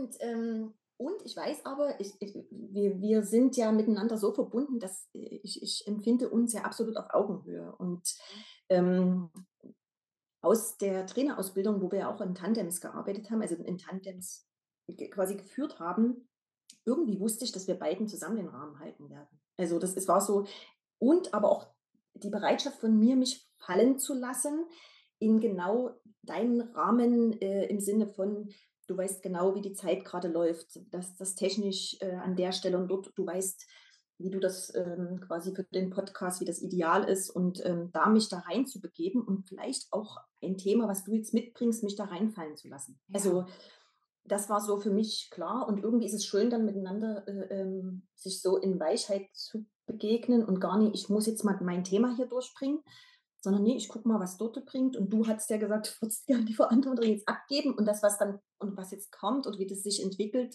Und ich weiß aber, wir sind ja miteinander so verbunden, dass ich empfinde uns ja absolut auf Augenhöhe. Und ähm, aus der Trainerausbildung, wo wir ja auch in Tandems gearbeitet haben, also in Tandems quasi geführt haben, irgendwie wusste ich, dass wir beiden zusammen den Rahmen halten werden. Also das es war so, und aber auch die Bereitschaft von mir, mich fallen zu lassen in genau deinen Rahmen, im Sinne von, du weißt genau, wie die Zeit gerade läuft, dass das technisch, an der Stelle und dort du weißt, wie du das, quasi für den Podcast, wie das ideal ist und, da mich da reinzubegeben und vielleicht auch ein Thema, was du jetzt mitbringst, mich da reinfallen zu lassen. Ja. Also, das war so für mich klar und irgendwie ist es schön, dann miteinander, sich so in Weichheit zu begegnen und gar nicht, ich muss jetzt mal mein Thema hier durchbringen, sondern nee, ich gucke mal, was Dort bringt. Und du hast ja gesagt, du würdest gerne die Verantwortung jetzt abgeben und das, was dann und was jetzt kommt und wie das sich entwickelt,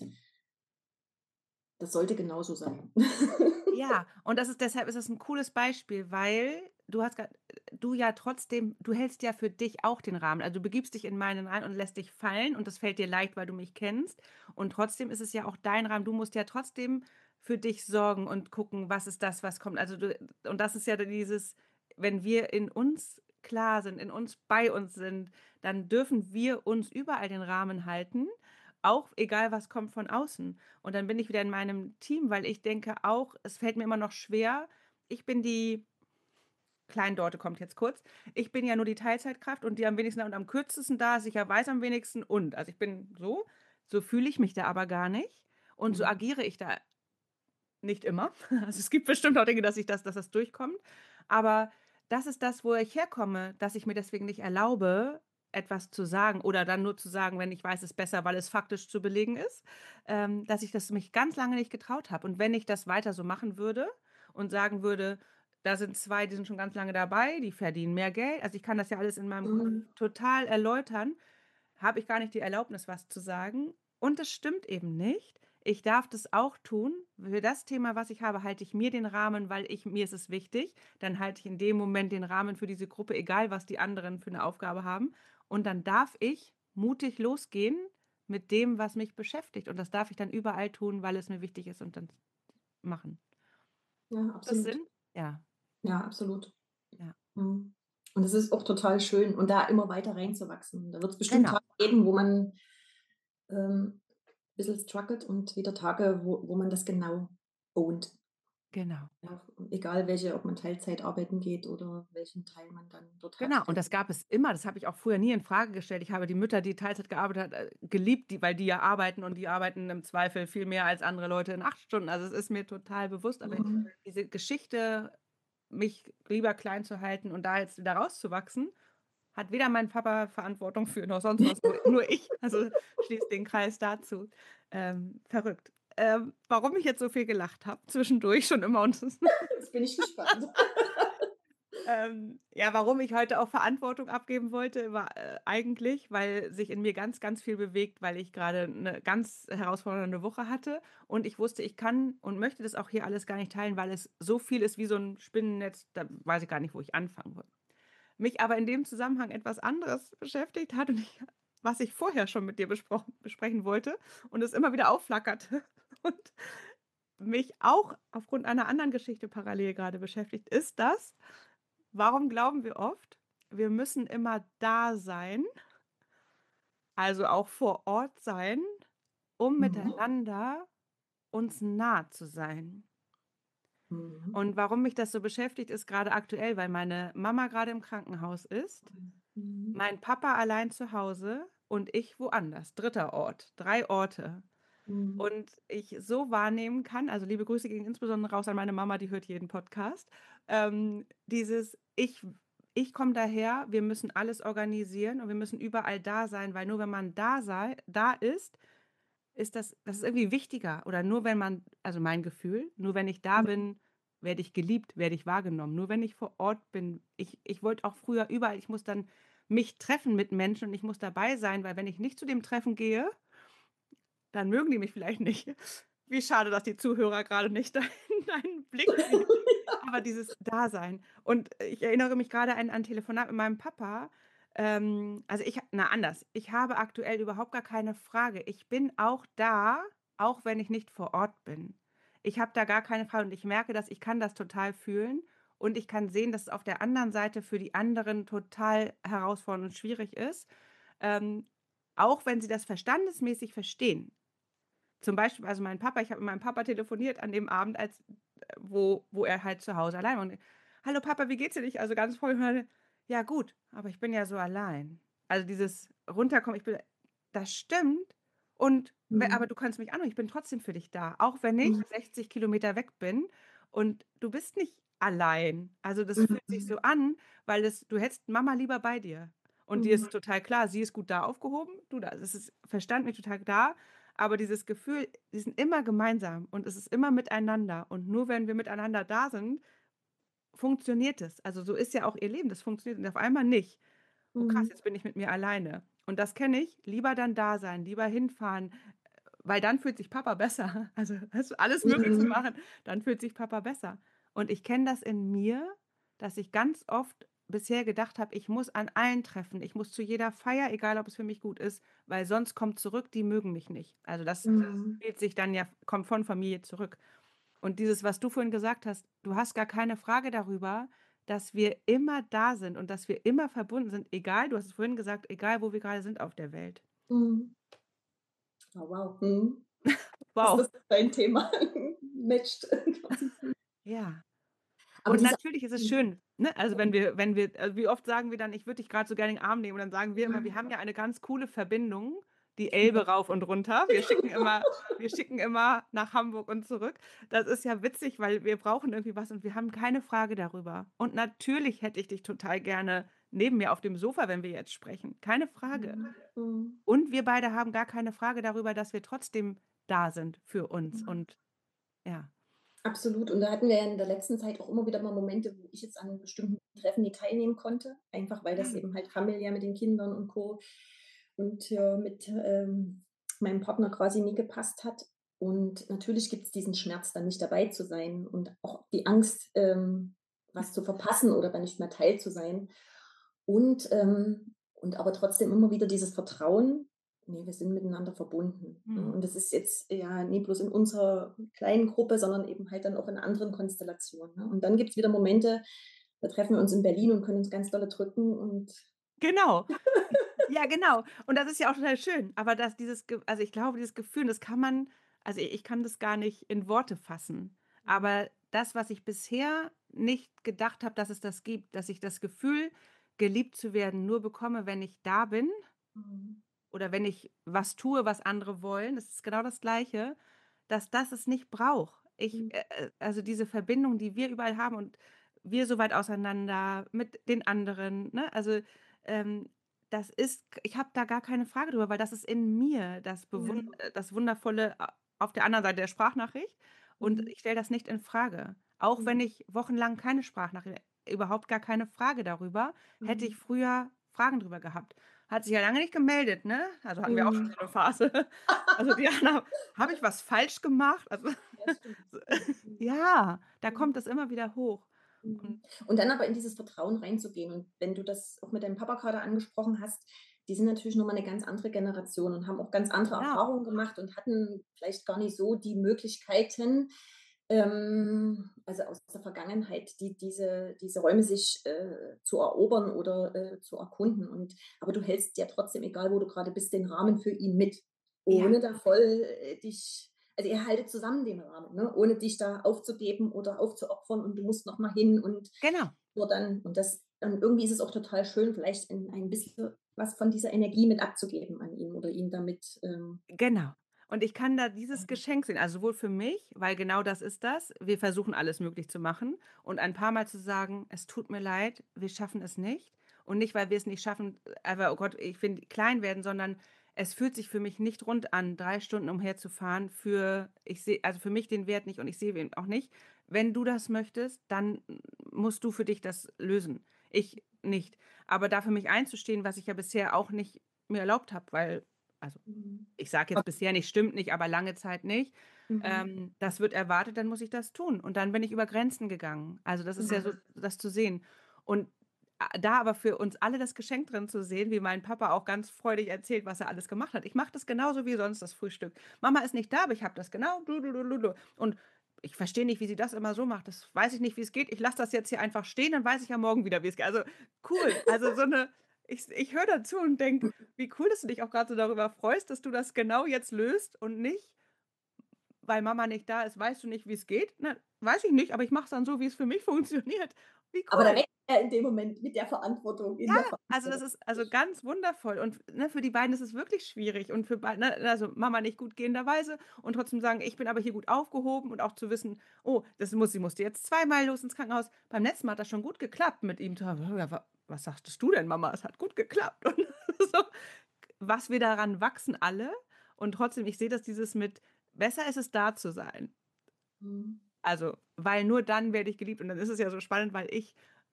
das sollte genauso sein. Ja, und deshalb ist es ein cooles Beispiel, weil du ja trotzdem, du hältst ja für dich auch den Rahmen. Also du begibst dich in meinen rein und lässt dich fallen und das fällt dir leicht, weil du mich kennst. Und trotzdem ist es ja auch dein Rahmen. Du musst ja trotzdem für dich sorgen und gucken, was ist das, was kommt. Und das ist ja dieses, wenn wir in uns klar sind, in uns bei uns sind, dann dürfen wir uns überall den Rahmen halten. Auch egal, was kommt von außen. Und dann bin ich wieder in meinem Team, weil ich denke auch, es fällt mir immer noch schwer. Ich bin die Kleindorte kommt jetzt kurz. Ich bin ja nur die Teilzeitkraft und die am wenigsten und am kürzesten da, sicher weiß am wenigsten und. Also ich bin so fühle ich mich da aber gar nicht und so Mhm. agiere ich da nicht immer. Also es gibt bestimmt auch Dinge, dass das durchkommt. Aber das ist das, wo ich herkomme, dass ich mir deswegen nicht erlaube, etwas zu sagen oder dann nur zu sagen, wenn ich weiß, es ist besser, weil es faktisch zu belegen ist, dass ich das mich ganz lange nicht getraut habe. Und wenn ich das weiter so machen würde und sagen würde, da sind 2, die sind schon ganz lange dabei, die verdienen mehr Geld. Also ich kann das ja alles in meinem Kopf Mhm. total erläutern, habe ich gar nicht die Erlaubnis, was zu sagen. Und das stimmt eben nicht. Ich darf das auch tun. Für das Thema, was ich habe, halte ich mir den Rahmen, weil mir ist es wichtig. Dann halte ich in dem Moment den Rahmen für diese Gruppe, egal was die anderen für eine Aufgabe haben. Und dann darf ich mutig losgehen mit dem, was mich beschäftigt. Und das darf ich dann überall tun, weil es mir wichtig ist und dann machen. Ja, Macht das absolut. Sinn? Ja, Ja, absolut. ja. Mhm. Und es ist auch total schön und da immer weiter reinzuwachsen. Da wird es bestimmt Genau, Tage geben, wo man, bisschen struggelt und wieder Tage, wo man das genau ownt. genau. Ja, egal welche, ob man Teilzeit arbeiten geht oder welchen Teil man dann dort hat. Genau, und das gab es immer. Das habe ich auch früher nie in Frage gestellt. Ich habe die Mütter, die Teilzeit gearbeitet hat, geliebt, weil die ja arbeiten und die arbeiten im Zweifel viel mehr als andere Leute in 8 Stunden. Also es ist mir total bewusst, aber Mhm. diese Geschichte, mich lieber klein zu halten und da jetzt wieder rauszuwachsen, hat weder mein Papa Verantwortung für noch sonst was, nur ich. Also schließt den Kreis dazu. Verrückt. Warum ich jetzt so viel gelacht habe, zwischendurch schon immer und Jetzt bin ich gespannt. ja, warum ich heute auch Verantwortung abgeben wollte, war, eigentlich, weil sich in mir ganz, ganz viel bewegt, weil ich gerade eine ganz herausfordernde Woche hatte und ich wusste, ich kann und möchte das auch hier alles gar nicht teilen, weil es so viel ist wie so ein Spinnennetz, da weiß ich gar nicht, wo ich anfangen soll. Mich aber in dem Zusammenhang etwas anderes beschäftigt hat und was ich vorher schon mit dir besprechen wollte und es immer wieder aufflackerte und mich auch aufgrund einer anderen Geschichte parallel gerade beschäftigt, ist das, warum glauben wir oft, wir müssen immer da sein, also auch vor Ort sein, um Mhm. miteinander uns nah zu sein? Mhm. Und warum mich das so beschäftigt, ist gerade aktuell, weil meine Mama gerade im Krankenhaus ist, Mhm. mein Papa allein zu Hause und ich woanders. Dritter Ort, 3 Orte. Mhm. Und ich so wahrnehmen kann, also liebe Grüße gehen insbesondere raus an meine Mama, die hört jeden Podcast, dieses ich komme daher, wir müssen alles organisieren und wir müssen überall da sein, weil nur wenn man da ist, das ist irgendwie wichtiger. Oder nur wenn man, also mein Gefühl, nur wenn ich da bin, werde ich geliebt, werde ich wahrgenommen. Nur wenn ich vor Ort bin, ich wollte auch früher überall, ich muss dann mich treffen mit Menschen und ich muss dabei sein, weil wenn ich nicht zu dem Treffen gehe, dann mögen die mich vielleicht nicht. Wie schade, dass die Zuhörer gerade nicht deinen Blick sehen. Aber dieses Dasein. Und ich erinnere mich gerade an ein Telefonat mit meinem Papa. Also anders. Ich habe aktuell überhaupt gar keine Frage. Ich bin auch da, auch wenn ich nicht vor Ort bin. Ich habe da gar keine Frage und ich merke, dass ich kann das total fühlen und ich kann sehen, dass es auf der anderen Seite für die anderen total herausfordernd und schwierig ist. Ähm, auch wenn sie das verstandesmäßig verstehen. Zum Beispiel, also mein Papa, ich habe mit meinem Papa telefoniert an dem Abend, wo er halt zu Hause allein war. Und, hallo Papa, wie geht's dir nicht? Also ganz voll, ja gut, aber ich bin ja so allein. Also dieses Runterkommen, das stimmt. Und, aber Mhm. du kannst mich anrufen, ich bin trotzdem für dich da, auch wenn ich Mhm. 60 Kilometer weg bin und du bist nicht allein. Also das fühlt sich so Mhm. an, weil du hättest Mama lieber bei dir. Und dir Mhm. ist total klar, sie ist gut da aufgehoben, du da, das ist verstandlich total da. Aber dieses Gefühl, die sind immer gemeinsam und es ist immer miteinander. Und nur wenn wir miteinander da sind, funktioniert es. Also so ist ja auch ihr Leben, das funktioniert und auf einmal nicht. Oh krass, Mhm. jetzt bin ich mit mir alleine. Und das kenne ich, lieber dann da sein, lieber hinfahren, weil dann fühlt sich Papa besser. Also das ist alles möglich zu Mhm. machen, dann fühlt sich Papa besser. Und ich kenne das in mir, dass ich ganz oft bisher gedacht habe, ich muss an allen treffen, ich muss zu jeder Feier, egal ob es für mich gut ist, weil sonst kommt zurück, die mögen mich nicht. Also das Mhm. spielt sich dann ja, kommt von Familie zurück. Und dieses, was du vorhin gesagt hast, du hast gar keine Frage darüber, dass wir immer da sind und dass wir immer verbunden sind, egal, du hast es vorhin gesagt, egal wo wir gerade sind auf der Welt. Mhm. Oh, wow. Mhm. Dass Wow. das dein Thema matcht quasi. Ja. Aber Und diese natürlich ist es Mhm. schön, ne? Also also wie oft sagen wir dann, ich würde dich gerade so gerne in den Arm nehmen und dann sagen wir immer, wir haben ja eine ganz coole Verbindung, die Elbe rauf und runter. Wir schicken immer nach Hamburg und zurück. Das ist ja witzig, weil wir brauchen irgendwie was und wir haben keine Frage darüber. Und natürlich hätte ich dich total gerne neben mir auf dem Sofa, wenn wir jetzt sprechen. Keine Frage. Mhm. Mhm. Und wir beide haben gar keine Frage darüber, dass wir trotzdem da sind für uns. Mhm. Und ja. Absolut. Und da hatten wir ja in der letzten Zeit auch immer wieder mal Momente, wo ich jetzt an bestimmten Treffen nie teilnehmen konnte, einfach weil das Ja. eben halt familiär mit den Kindern und Co. und mit meinem Partner quasi nie gepasst hat. Und natürlich gibt es diesen Schmerz, dann nicht dabei zu sein und auch die Angst, was zu verpassen oder dann nicht mehr Teil zu sein. Und aber trotzdem immer wieder dieses Vertrauen, nee, wir sind miteinander verbunden. Ne? Hm. Und das ist jetzt ja nie bloß in unserer kleinen Gruppe, sondern eben halt dann auch in anderen Konstellationen. Ne? Und dann gibt es wieder Momente, da treffen wir uns in Berlin und können uns ganz dolle drücken und Genau. Ja, genau. Und das ist ja auch total schön. Aber also ich glaube, dieses Gefühl, das kann man, also ich kann das gar nicht in Worte fassen. Aber das, was ich bisher nicht gedacht habe, dass es das gibt, dass ich das Gefühl, geliebt zu werden, nur bekomme, wenn ich da bin mhm. oder wenn ich was tue, was andere wollen, das ist genau das Gleiche, dass das es nicht braucht. Mhm. Also diese Verbindung, die wir überall haben und wir so weit auseinander mit den anderen, ne? Also ähm, das ist ich habe da gar keine Frage drüber, weil das ist in mir Ja. das Wundervolle auf der anderen Seite der Sprachnachricht und Mhm. ich stelle das nicht in Frage. Auch wenn Mhm. ich wochenlang keine Sprachnachricht überhaupt gar keine Frage darüber. Hätte ich Mhm. früher Fragen drüber gehabt. Hat sich ja lange nicht gemeldet, ne? Also, hatten wir auch schon Mhm. so 'ne Phase. Also, die Anna habe ich was falsch gemacht? Also, Ja, stimmt. so Ja. Mhm. ja, da Mhm. kommt es immer wieder hoch. Und Mhm. Und dann aber in dieses Vertrauen reinzugehen. Und wenn du das auch mit deinem Papa gerade angesprochen hast, die sind natürlich noch mal 'ne ganz andere Generation und haben auch ganz andere genau, Erfahrungen gemacht und hatten vielleicht gar nicht so die Möglichkeiten, also aus der Vergangenheit, diese Räume sich, zu erobern oder, zu erkunden. Aber du hältst ja trotzdem, egal wo du gerade bist, den Rahmen für ihn mit, ja, ohne da voll, dich also ihr haltet zusammen den Rahmen, ne, ohne dich da aufzugeben oder aufzuopfern und du musst noch mal hin und genau. nur dann und das und irgendwie ist es auch total schön, vielleicht ein bisschen was von dieser Energie mit abzugeben an ihn oder ihn damit, Genau. Und ich kann da dieses Geschenk sehen, also sowohl für mich, weil genau das ist das. Wir versuchen alles möglich zu machen und ein paar Mal zu sagen: „Es tut mir leid, wir schaffen es nicht." Und nicht, weil wir es nicht schaffen, aber, oh Gott, ich finde, klein werden, sondern es fühlt sich für mich nicht rund an, 3 Stunden umherzufahren für ich sehe also für mich den Wert nicht und ich sehe ihn auch nicht. Wenn du das möchtest, dann musst du für dich das lösen. Ich nicht. Aber da für mich einzustehen, was ich ja bisher auch nicht mir erlaubt habe, weil also mhm. ich sage jetzt bisher nicht, stimmt nicht, aber lange Zeit nicht. Mhm. Das wird erwartet, dann muss ich das tun. Und dann bin ich über Grenzen gegangen. Also das ist ja so, Mhm. das zu sehen. Und da aber für uns alle das Geschenk drin zu sehen, wie mein Papa auch ganz freudig erzählt, was er alles gemacht hat. Ich mache das genauso wie sonst das Frühstück. Mama ist nicht da, aber ich habe das genau. Du, du, du, du, du. Und ich verstehe nicht, wie sie das immer so macht. Das weiß ich nicht, wie es geht. Ich lasse das jetzt hier einfach stehen, dann weiß ich ja morgen wieder, wie es geht. Also cool. Also so eine, ich höre dazu und denke, wie cool, dass du dich auch gerade so darüber freust, dass du das genau jetzt löst und nicht, weil Mama nicht da ist, weißt du nicht, wie es geht? Na, weiß ich nicht, aber ich mache es dann so, wie es für mich funktioniert. Wie Aber da cool. wächst er in dem Moment mit der Verantwortung in Ja, der also das Verantwortung. ist also ganz wundervoll und, ne, für die beiden ist es wirklich schwierig und für beide, ne, also Mama nicht gut gehenderweise und trotzdem sagen: „Ich bin aber hier gut aufgehoben" und auch zu wissen: „Oh, das muss sie musste jetzt zweimal los ins Krankenhaus." Beim letzten Mal hat das schon gut geklappt mit ihm. Ja, wa was sagtest du denn, Mama? Es hat gut geklappt. Und so, was wir daran wachsen alle und trotzdem, ich sehe das dieses mit besser ist es, da zu sein. Mhm. Also, weil nur dann werde ich geliebt und dann ist es ja so spannend, weil ich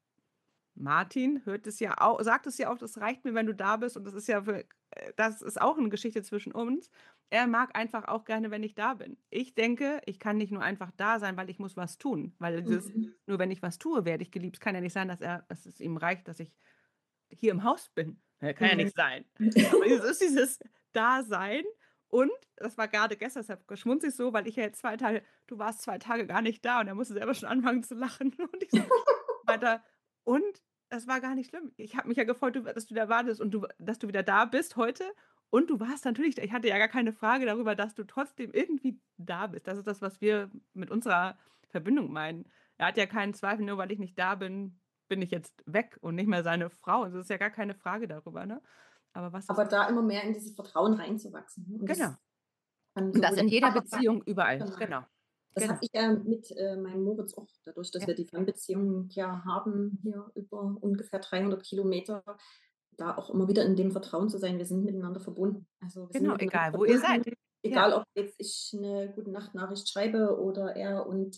Martin hört es ja auch sagt es ja auch: „Das reicht mir, wenn du da bist." Und das ist ja für das ist auch 'ne Geschichte zwischen uns. Er mag einfach auch gerne, wenn ich da bin. Ich denke, ich kann nicht nur einfach da sein, weil ich muss was tun, weil dieses Mhm. nur wenn ich was tue, werde ich geliebt. Es kann ja nicht sein, dass es ihm reicht, dass ich hier im Haus bin. Kann ja Mhm. nicht sein. Aber es ist dieses Dasein und das war grade gestern, deshalb geschmunzle ich so, weil ich ja jetzt 2 Tage du warst 2 Tage gar nicht da und er musste selber schon anfangen zu lachen und ich so meinte er: „Und es war gar nicht schlimm. Ich habe mich ja gefreut, dass du da wartest und dass du wieder da bist heute und du warst natürlich da." Ich hatte ja gar keine Frage darüber, dass du trotzdem irgendwie da bist. Das ist das, was wir mit unserer Verbindung meinen. Er hat ja keinen Zweifel, nur weil ich nicht da bin, bin ich jetzt weg und nicht mehr seine Frau. Also, es ist ja gar keine Frage darüber, ne? Aber was das Aber da immer mehr in dieses Vertrauen reinzuwachsen, ne? Und genau. das kann Und das sowohl der in jeder Partner sein Beziehung, überall. genau. Genau. Das habe Genau. ich ja mit, meinem Moritz auch dadurch, dass Ja. wir die Fernbeziehung ja haben, hier über ungefähr 300 Kilometer, da auch immer wieder in dem Vertrauen zu sein, wir sind miteinander verbunden. Also, wir sind Genau, miteinander egal wo ihr seid. verbunden, Ja. egal ob jetzt ich 'ne Gute-Nacht-Nachricht schreibe oder er und,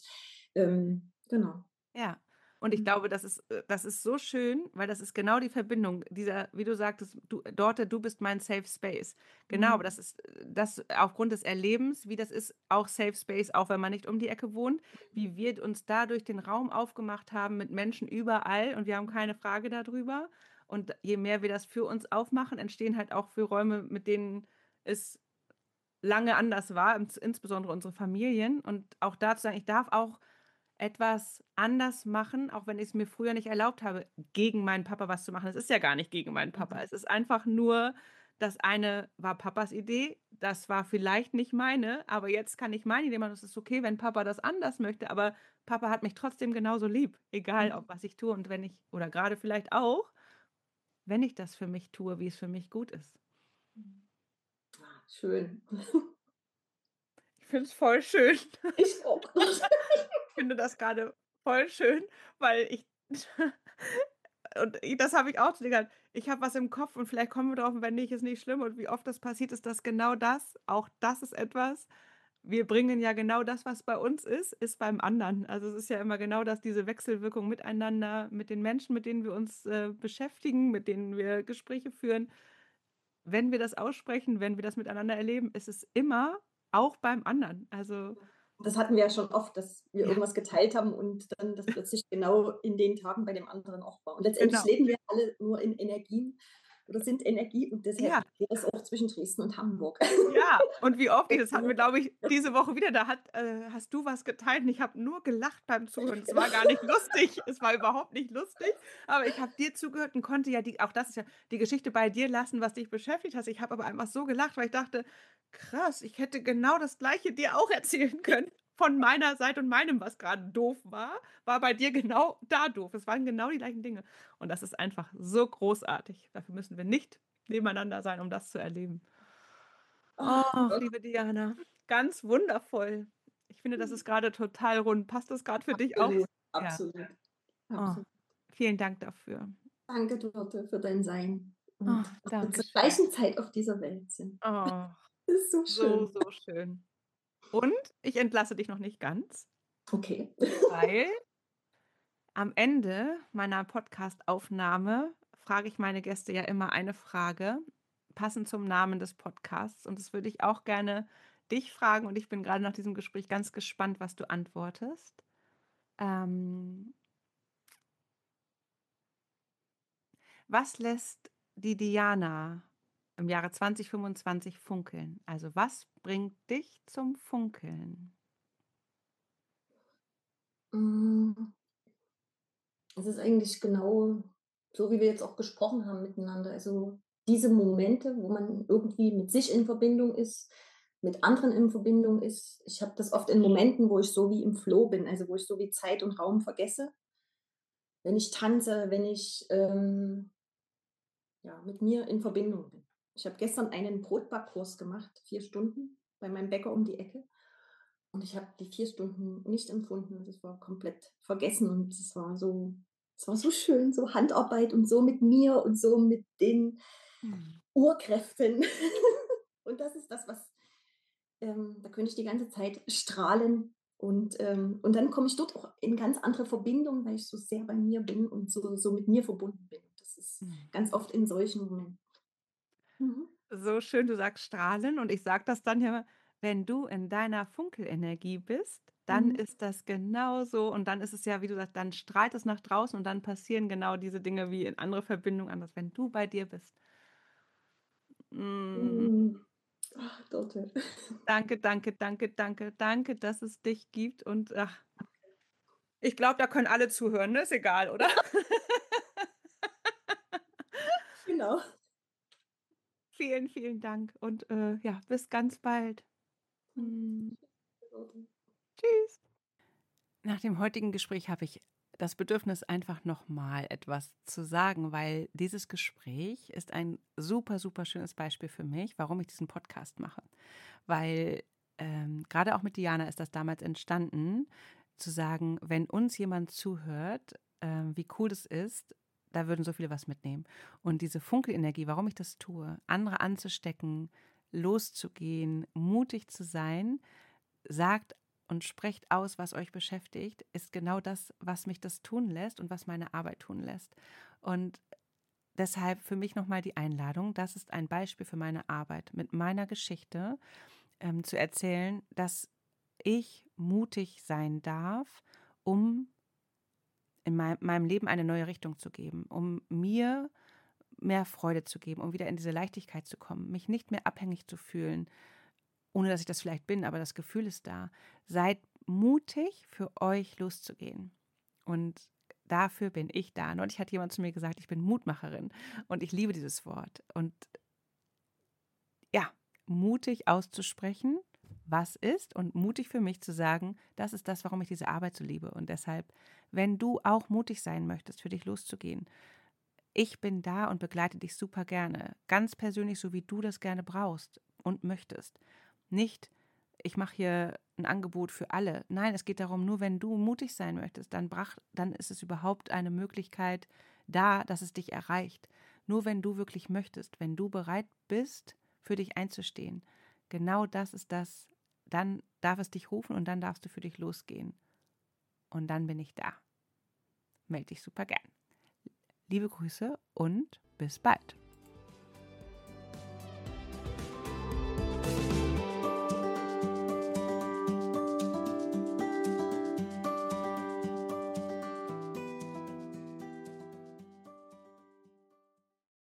genau. Ja. Und ich Mhm. glaube, das ist so schön, weil das ist genau die Verbindung dieser wie du sagtest, du bist mein Safe Space. Genau, Mhm. aber das ist das aufgrund des Erlebens, wie das ist, auch Safe Space, auch wenn man nicht um die Ecke wohnt, wie wir uns dadurch den Raum aufgemacht haben mit Menschen überall und wir haben keine Frage darüber. Und je mehr wir das für uns aufmachen, entstehen halt auch für Räume, mit denen es lange anders war, insbesondere unsere Familien. Und auch da zu sagen, ich darf auch etwas anders machen, auch wenn ich es mir früher nicht erlaubt habe, gegen meinen Papa was zu machen. Es ist ja gar nicht gegen meinen Papa. Mhm. Es ist einfach nur, das eine war Papas Idee, das war vielleicht nicht meine, aber jetzt kann ich meine Idee machen. Es ist okay, wenn Papa das anders möchte, aber Papa hat mich trotzdem genauso lieb, egal Mhm. ob was ich tue und wenn ich oder gerade vielleicht auch, wenn ich das für mich tue, wie es für mich gut ist. Mhm. Ah, schön. Ich finde es voll schön. Ich auch. Ich finde das gerade voll schön, weil ich und das habe ich auch zu dir gesagt. Ich habe was im Kopf und vielleicht kommen wir drauf und wenn nicht, ist nicht schlimm. Und wie oft das passiert, ist das genau das. Auch das ist etwas. Wir bringen ja genau das, was bei uns ist beim anderen. Also es ist ja immer genau das, diese Wechselwirkung miteinander, mit den Menschen, mit denen wir uns beschäftigen, mit denen wir Gespräche führen. Wenn wir das aussprechen, wenn wir das miteinander erleben, ist es immer auch beim anderen. Also Das hatten wir ja schon oft, dass wir ja, irgendwas geteilt haben und dann das plötzlich genau in den Tagen bei dem anderen auch war. Und letztendlich genau. leben wir alle nur in Energien oder sind Energie und deshalb Ja, geht das auch zwischen Dresden und Hamburg. ja. Und wie oft ich das hatten wir, glaube ich, diese Woche wieder, da hast du was geteilt und ich habe nur gelacht beim Zuhören. Es war gar nicht lustig. Es war überhaupt nicht lustig, aber ich habe dir zugehört und konnte ja auch das ist ja die Geschichte bei dir lassen, was dich beschäftigt hat. Ich habe aber einfach so gelacht, weil ich dachte: „Krass, ich hätte genau das Gleiche dir auch erzählen können von meiner Seite und meinem, was gerade doof war bei dir genau da doof. Es waren genau die gleichen Dinge. Und das ist einfach so großartig. Dafür müssen wir nicht nebeneinander sein, um das zu erleben. Ach Oh, Gott. liebe Diana, ganz wundervoll. Ich finde, das ist gerade total rund. Passt das gerade für dich auch? Absolut, Ja. absolut, Oh, absolut. vielen Dank dafür. Danke, Dorothee, für dein Sein Oh, und dass wir danke zur schön. gleichen Zeit auf dieser Welt sind. Oh, Das ist so so, schön. so schön. Und ich entlasse dich noch nicht ganz, Okay. weil am Ende meiner Podcast-Aufnahme frage ich meine Gäste ja immer eine Frage, passend zum Namen des Podcasts. Und das würde ich auch gerne dich fragen. Und ich bin gerade nach diesem Gespräch ganz gespannt, was du antwortest. Ähm, Was lässt die Diana im Jahre 2025 funkeln? Also was bringt dich zum Funkeln? Hm, es ist eigentlich genau so, wie wir jetzt auch gesprochen haben miteinander. Also, diese Momente, wo man irgendwie mit sich in Verbindung ist, mit anderen in Verbindung ist. Ich habe das oft in Momenten, wo ich so wie im Flow bin, also, wo ich so wie Zeit und Raum vergesse. Wenn ich tanze, wenn ich, ja, mit mir in Verbindung bin. Ich habe gestern einen Brotbackkurs gemacht, 4 Stunden bei meinem Bäcker um die Ecke. Und ich habe die 4 Stunden nicht empfunden. Das war komplett vergessen und es war so schön, so Handarbeit und so mit mir und so mit den Hm. Urkräften. Und das ist das, was da könnte ich die ganze Zeit strahlen und dann komme ich dort auch in ganz andere Verbindung, weil ich so sehr bei mir bin und so mit mir verbunden bin. Das ist Hm. ganz oft in solchen Momenten. Mhm. So schön, du sagst strahlen und ich sage das dann ja immer, wenn du in deiner Funkelenergie bist, dann Mhm. ist das genauso und dann ist es ja, wie du sagst, dann strahlt es nach draußen und dann passieren genau diese Dinge wie in andere Verbindungen anders, wenn du bei dir bist. Mm. Mhm. Ach, Dorte. Danke, danke, danke, danke, danke, dass es dich gibt und ach, ich glaube, da können alle zuhören, ne? Ist egal, oder? Genau. Vielen, vielen Dank und ja, bis ganz bald. Hm, tschüss. Nach dem heutigen Gespräch habe ich das Bedürfnis, einfach nochmal etwas zu sagen, weil dieses Gespräch ist ein super, super schönes Beispiel für mich, warum ich diesen Podcast mache. Weil gerade auch mit Diana ist das damals entstanden, zu sagen, wenn uns jemand zuhört, wie cool das ist, da würden so viele was mitnehmen. Und diese Funkelenergie, warum ich das tue, andere anzustecken, loszugehen, mutig zu sein, sagt und sprecht aus, was euch beschäftigt, ist genau das, was mich das tun lässt und was meine Arbeit tun lässt. Und deshalb für mich nochmal die Einladung, das ist ein Beispiel für meine Arbeit, mit meiner Geschichte zu erzählen, dass ich mutig sein darf, um in meinem Leben eine neue Richtung zu geben, um mir mehr Freude zu geben, um wieder in diese Leichtigkeit zu kommen, mich nicht mehr abhängig zu fühlen, ohne dass ich das vielleicht bin, aber das Gefühl ist da. Seid mutig, für euch loszugehen. Und dafür bin ich da. Neulich hat jemand zu mir gesagt, ich bin Mutmacherin. Und ich liebe dieses Wort. Und ja, mutig auszusprechen, was ist, und mutig für mich zu sagen, das ist das, warum ich diese Arbeit so liebe. Und deshalb, wenn du auch mutig sein möchtest, für dich loszugehen, ich bin da und begleite dich super gerne. Ganz persönlich, so wie du das gerne brauchst und möchtest. Nicht, ich mache hier ein Angebot für alle. Nein, es geht darum, nur wenn du mutig sein möchtest, dann ist es überhaupt eine Möglichkeit, da, dass es dich erreicht. Nur wenn du wirklich möchtest, wenn du bereit bist, für dich einzustehen. Genau das ist das. Dann darf es dich rufen und dann darfst du für dich losgehen. Und dann bin ich da. Melde dich super gern. Liebe Grüße und bis bald.